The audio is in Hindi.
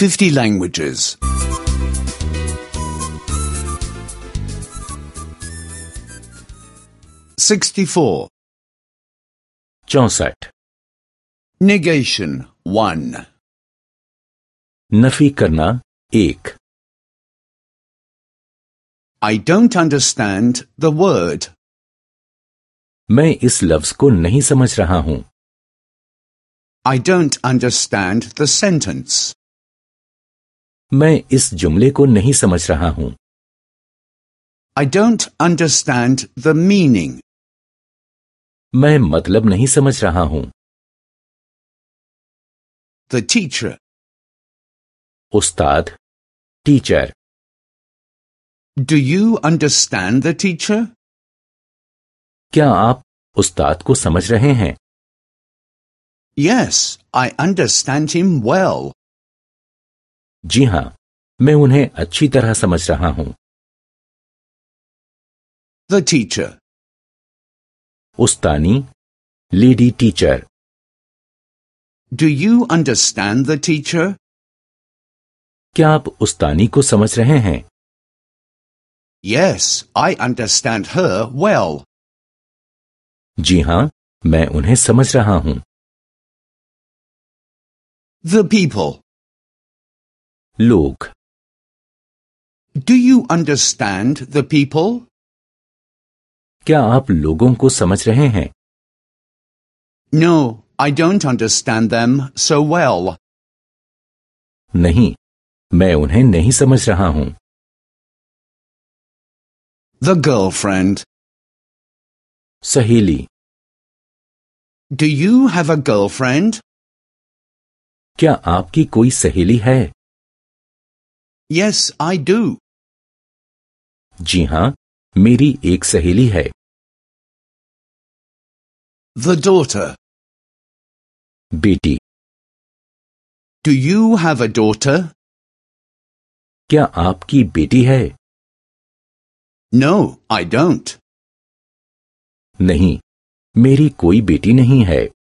50 languages. 64. 64. Negation 1. नफी करना 1. I don't understand the word. मैं इस लफ्ज को नहीं समझ रहा हूं. I don't understand the sentence. मैं इस जुमले को नहीं समझ रहा हूं. I don't understand the meaning. मैं मतलब नहीं समझ रहा हूं. The teacher. उस्ताद, teacher. Do you understand the teacher? क्या आप उस्ताद को समझ रहे हैं? Yes, I understand him well. जी हां, मैं उन्हें अच्छी तरह समझ रहा हूं. The teacher. उस्तानी, lady teacher. Do you understand the teacher? क्या आप उस्तानी को समझ रहे हैं? Yes, I understand her well. जी हां, मैं उन्हें समझ रहा हूं. The people. लोग. Do you understand the people? क्या आप लोगों को समझ रहे हैं? No, I don't understand them so well. नहीं, मैं उन्हें नहीं समझ रहा हूं. The girlfriend. सहेली. Do you have a girlfriend? क्या आपकी कोई सहेली है? Yes, I do. जी हां, मेरी एक सहेली है. The daughter. बेटी. Do you have a daughter? क्या आपकी बेटी है? No, I don't. नहीं, मेरी कोई बेटी नहीं है.